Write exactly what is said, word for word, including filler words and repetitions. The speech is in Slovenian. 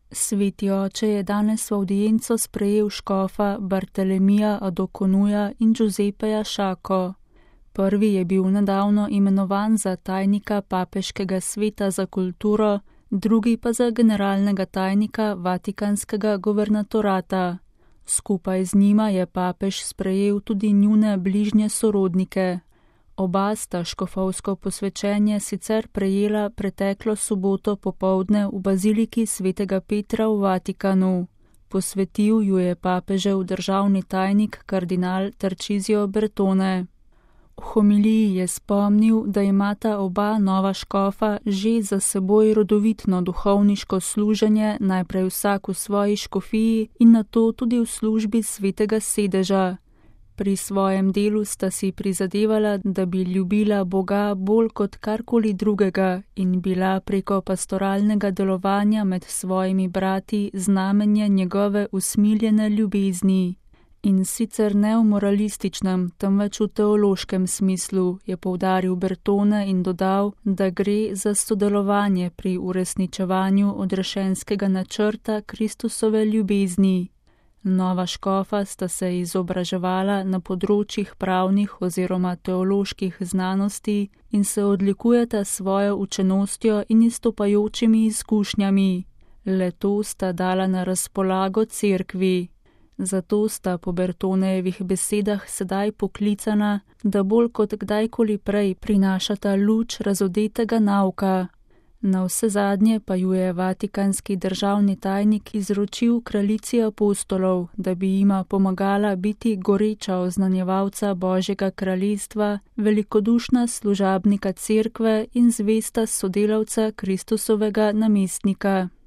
Sveti oče je danes v avdienco sprejel škofa Bartelemija Adokonuja in Giuseppeja Šako. Prvi je bil nedavno imenovan za tajnika papeškega sveta za kulturo, drugi pa za generalnega tajnika Vatikanskega guvernatorata. Skupaj z njima je papež sprejel tudi njune bližnje sorodnike. Oba sta škofovsko posvečenje sicer prejela preteklo soboto popoldne v baziliki svetega Petra v Vatikanu. Posvetil ju je papežev državni tajnik kardinal Tarcisio Bertone. V homiliji je spomnil, da imata oba nova škofa že za seboj rodovitno duhovniško služenje, najprej vsak v svoji škofiji in nato tudi v službi svetega sedeža. Pri svojem delu sta si prizadevala, da bi ljubila Boga bolj kot karkoli drugega in bila preko pastoralnega delovanja med svojimi brati znamenje njegove usmiljene ljubezni. In sicer ne v moralističnem, temveč v teološkem smislu, je poudaril Bertone in dodal, da gre za sodelovanje pri uresničevanju odrešenskega načrta Kristusove ljubezni. Nova škofa sta se izobraževala na področjih pravnih oziroma teoloških znanosti in se odlikujeta svojo učenostjo in izstopajočimi izkušnjami. Le to sta dala na razpolago cerkvi. Zato sta po Bertonejevih besedah sedaj poklicana, da bolj kot kdajkoli prej prinašata luč razodetega nauka. Navsezadnje pa ju je vatikanski državni tajnik izročil kraljici apostolov, da bi jima pomagala biti goreča oznanjevalca Božjega kraljestva, velikodušna služabnika cerkve in zvesta sodelavca Kristusovega namestnika.